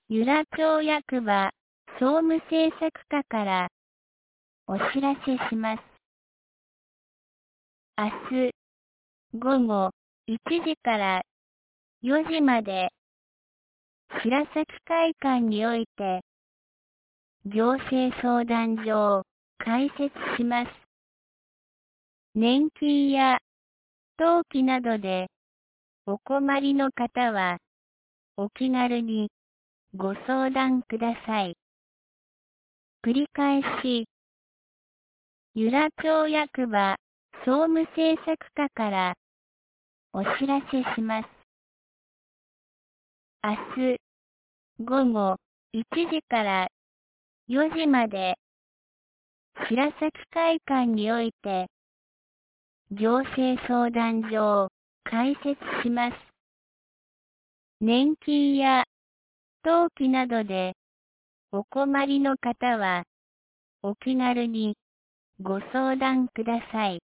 由良町役場総務政策課からお知らせします。明日午後1時から4時まで白崎会館において行政相談所を開設します。年金や登記などでお困りの方はお気軽にご相談ください。繰り返し、由良町役場総務政策課からお知らせします。明日午後1時から4時まで白崎会館において行政相談所を開設します。年金や登記などでお困りの方はお気軽にご相談ください。